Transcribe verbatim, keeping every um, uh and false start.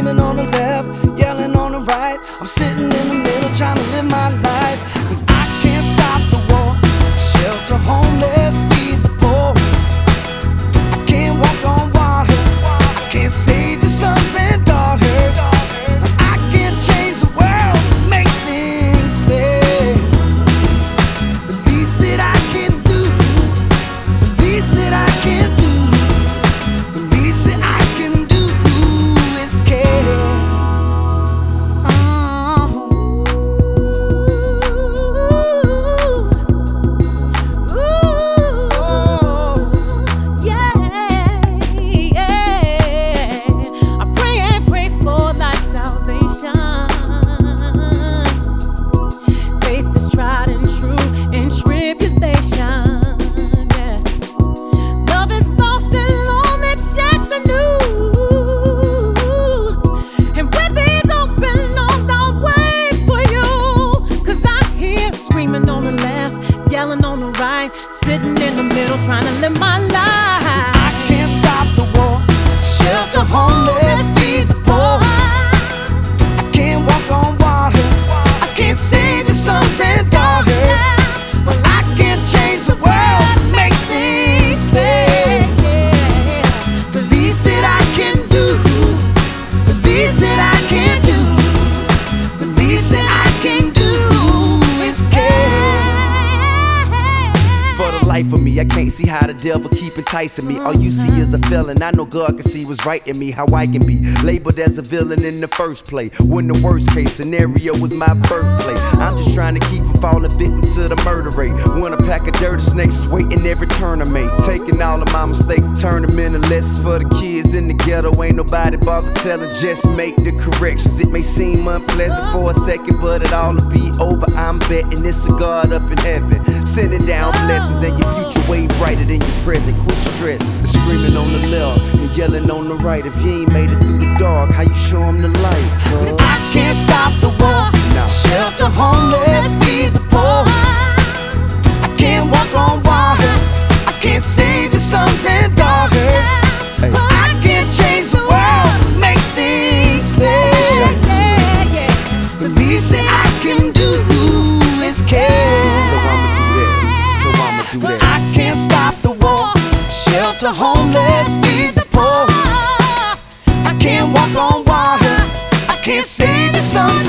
screaming on the left, yelling on the right. I'm sitting in the middle trying to live my life. Cause I can't stop the war, shelter homeless, feed the poor. I can't walk on water, I can't save the sons and daughters. I can't change the world, make things fair. The least that I can do, the least that I can do, the least that I can do is care. Yelling on the right, sitting in the middle, trying to live my life. Cause I can't stop the war, shelter homeless, feed the poor. I can't walk on water, I can't save the sons and daughters. But I can't change the world, make things fair. The least that I can do, the least that I can do, the least that I can do is care. Life for me, I can't see how the devil keep enticing me. All you see is a feeling, I know God can see what's right in me. How I can be labeled as a villain in the first place, when the worst case scenario was my birthplace. I'm just trying to keep from falling victim to the murder rate. When a pack of dirty snakes is waiting every turn I make, taking all of my mistakes, turn them into lessons for the kids in the ghetto. Ain't nobody bother telling, just make the corrections. It may seem unpleasant for a second, but it all will be over. I'm betting it's a God up in heaven, sending down blessings, and your future way brighter than your present. Quit stress, screaming on the left and yelling on the right. If you ain't made it through the dark, how you show them the light? Cause I can't stop the war, no. Shelter homeless, feed the poor. I can't walk on water, I can't save the sons and daughters. Hey. But I can't change the world, make things fair. Yeah, yeah. The least that I can do is care. So I'ma do that, so I'ma do Cause that. I can't stop the war, shelter homeless, feed the poor. I can't walk on water, I can't save the sons